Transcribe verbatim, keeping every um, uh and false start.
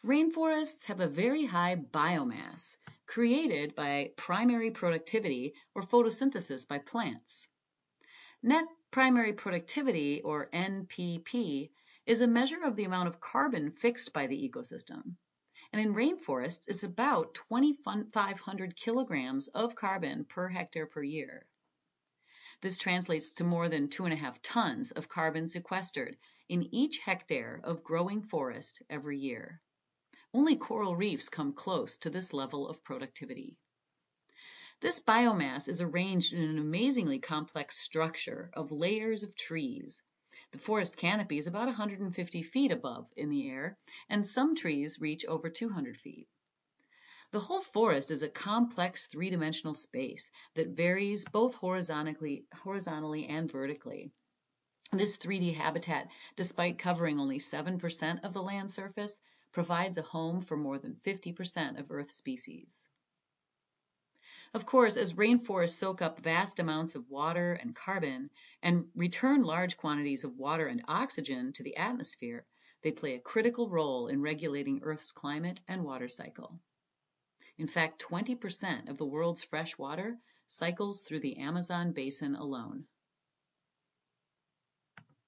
Rainforests have a very high biomass created by primary productivity or photosynthesis by plants. Net primary productivity, or N P P, is a measure of the amount of carbon fixed by the ecosystem. And in rainforests, it's about twenty-five hundred kilograms of carbon per hectare per year. This translates to more than two and a half tons of carbon sequestered in each hectare of growing forest every year. Only coral reefs come close to this level of productivity. This biomass is arranged in an amazingly complex structure of layers of trees. The forest canopy is about one hundred fifty feet above in the air, and some trees reach over two hundred feet. The whole forest is a complex three-dimensional space that varies both horizontally, horizontally and vertically. This three D habitat, despite covering only seven percent of the land surface, provides a home for more than fifty percent of Earth's species. Of course, as rainforests soak up vast amounts of water and carbon and return large quantities of water and oxygen to the atmosphere, they play a critical role in regulating Earth's climate and water cycle. In fact, twenty percent of the world's fresh water cycles through the Amazon basin alone.